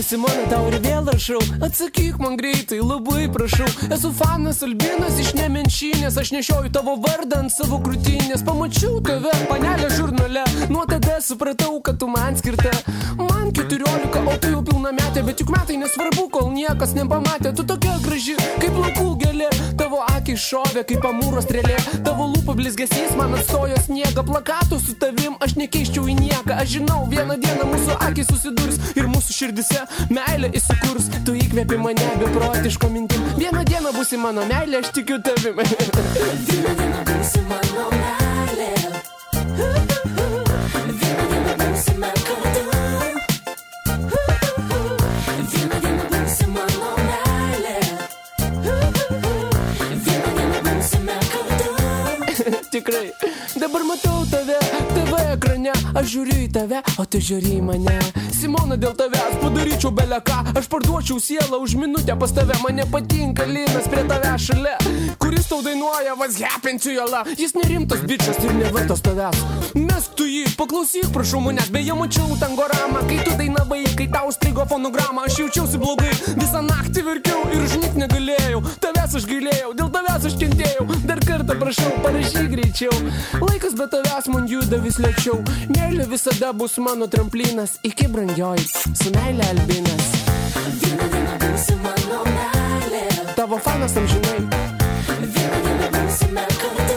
Simona, tau ir vėl rašau, atsakyk man greitai, labai prašau. Esu fanas Albinas iš Nemenčinės, aš nešioju tavo vardą ant savo krūtinės. Pamačiau tave, panelė žurnale, nuo tada supratau, kad tu man skirta. Man 14, o tu jau pilnametė, bet juk metai nesvarbu, kol niekas nepamatė. Tu tokia graži, kaip laukų gėlė, tavo akį šovė, kaip amūro strėlė. Tavo lūpų blizgesys man atstojo sniegą, plakatų su tavim aš nekeiščiau į nieką. Aš žinau, vieną dieną mūsų akys susidurs ir mūsų širdise meilė įsikurs. Tu įkvėpi mane beprotiško mintim. Vieną dieną būsi mano meilė, aš tikiu tavim. Vieną dieną būsi mano meilė. Vieną dieną būsime kartu. Vieną dieną būsi mano meilė. Vieną dieną būsime kartu. Tikrai, dabar matau tave TV ekrane, aš žiūriu į tave, o tu žiūri į mane. Simona, dėl tavęs padaryčiau beleką, aš parduočiau sielą už minutę pas tave. Mane patinka Linas prie tave šalia, kuris tau dainuoja What's happened to your love. Jis nerimtas bičas ir nevertas tavęs. Mesk tu jį, paklausyk prašau manęs. Beje, mačiau tangoramą, kai tu dainavai, kai tau strigo fonogramą. Aš jaučiausi blogai, visą naktį verkiau ir užmigt negalėjau. Tavęs aš gailėjau, dėl tavęs aš kentėjau. Dar kartą prašau, parašyk greičiau. Laikas be tavęs man juda vis lėčiau. Meilė visada bus mano tramplinas. Iki brangioji, su meilė Albinas. Vieną dieną būsi mano meilė. Tavo fanas amžinai. Vieną dieną būsime kartu.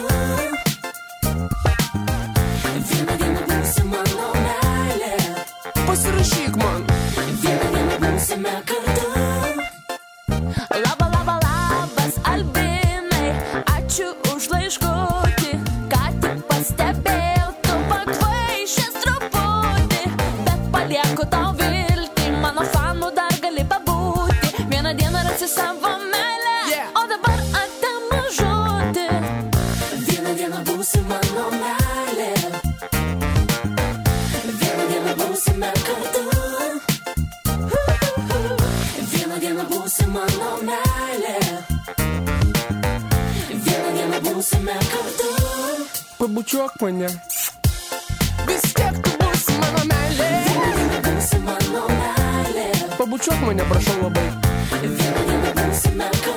Vieną dieną būsi mano meilė. Pasirašyk man. Vieną dieną būsime kartu. Laba, laba, labas, Albinai, ačiū už laiškutį. Ką tik pastebėjau, tu pakvaišęs truputį, bet palieku tau viltį, mano fanų dar gali pabūti. Vieną dieną rasi savo meilę, o dabar ate mažutį. Vieną dieną būsi mano meilė. Vieną dieną būsime kartu. Vieną dieną būsi mano meilė. Vieną dieną būsime kartu. Pabučiuok mane. Vis tiek tu būsi mano meilė. Vieną dieną būsi mano meilė. Pabučiuok mane, prašau labai. Vieną dieną būsime kartu.